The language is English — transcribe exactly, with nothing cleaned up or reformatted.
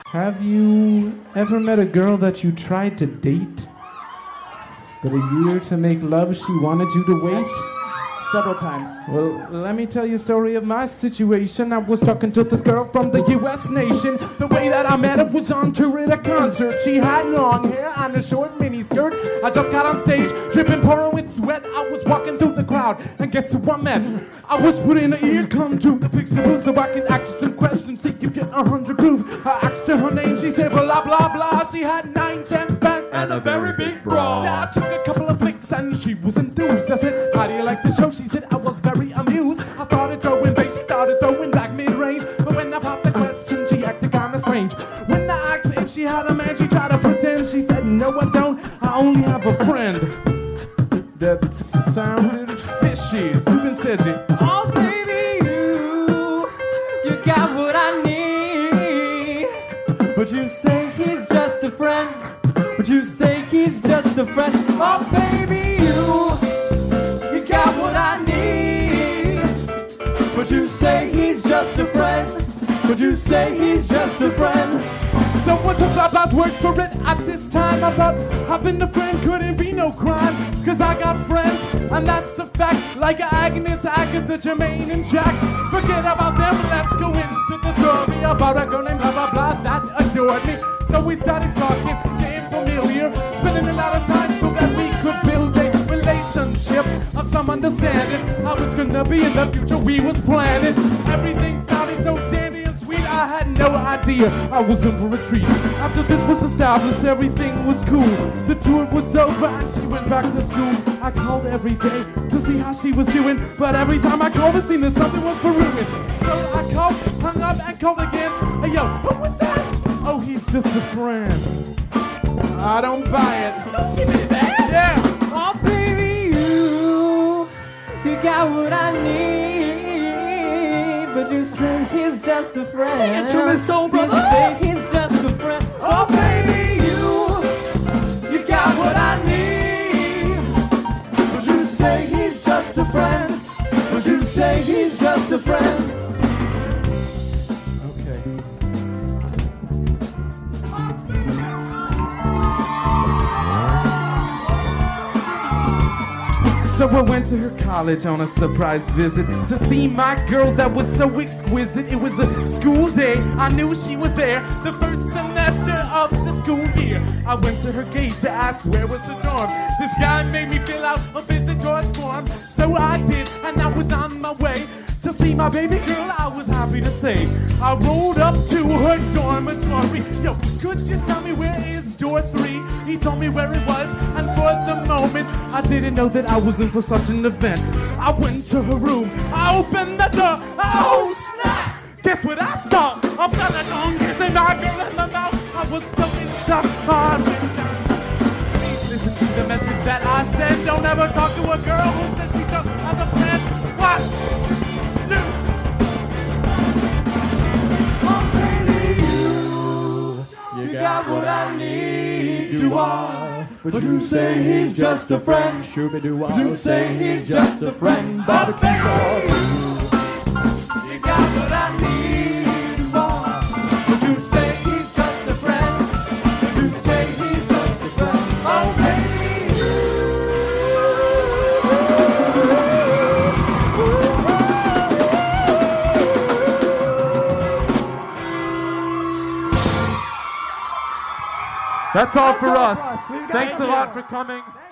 Have you ever met a girl that you tried to date, but a year to make love she wanted you to wait? Several times. Well, let me tell you a story of my situation. I was talking to this girl from the U S nation. The way that I met her was on tour at a concert. She had long hair and a short mini skirt. I just got on stage, dripping, pouring with sweat. I was walking through the crowd, and guess who I met? I was put in an ear, come to the picture booth so I can ask you some questions, see if you get a hundred proof. I asked her her name, she said blah blah blah. She had nine, ten bands and a very big bra. Yeah, I took a couple of flicks and she was enthused. I said, how do you like the show? She said, I was very amused. I started throwing bass, she started throwing back mid-range. But when I popped the question, she acted kinda strange. When I asked if she had a man, she tried to pretend. She said, no I don't, I only have a friend. That sounded fishy. Subin Seji. Oh baby, you, you got what I need. But you say he's just a friend. But you say he's just a friend. Oh baby, you, you got what I need. But you say he's just a friend. But you say he's just a friend. Someone took my last word for it at this time. I thought having a friend couldn't be no crime, cause I got friends, and that's a fact. Like Agnes, Agatha, Jermaine, and Jack. Forget about them, let's go into the story about a girl named blah blah blah that adored me. So we started talking, getting familiar, spending a lot of time so that we could build a relationship of some understanding. How it's gonna be in the future, we was planning. Everything sounded so dandy and sweet, I had no idea I was in for a treat. After this was established, everything was cool. The tour was over and she went back to school. I called every day to see how she was doing, but every time I called it seemed that something was brewing. So I called, hung up and called again. Hey yo, who was that? Oh, he's just a friend. I don't buy it. Don't give me that. Yeah. Oh baby, you, you got what I need. But you say he's just a friend. Sing it to me, soul brother. You say he's just a friend. Oh baby, you, you got what I need. But you say he's just a friend. But you say he's just a friend. So I went to her college on a surprise visit to see my girl that was so exquisite. It was a school day, I knew she was there, the first semester of the school year. I went to her gate to ask where was the dorm. This guy made me fill out a visitor's form, so I did, and I was on my way to see my baby girl. I was happy to say I rolled up to her dormitory. Yo, could you tell me where is door three? He told me where it was, and for the moment I didn't know that I was in for such an event. I went to her room, I opened the door, oh snap! Guess what I saw? A fella gone kissing my girl in the mouth. I was so in shock, I went down. Please listen to the message that I said. Don't ever talk to a girl who says she don't have a friend. What? Two. Oh baby, you, you got what I need. Do I? But you say he's just a friend. But you say he's just a friend. Barbecue sauce. You got what I need. But you say he's just a friend. But you say he's just a friend. Oh baby. That's all That's for all us. for us. We got Thanks it. a lot for coming.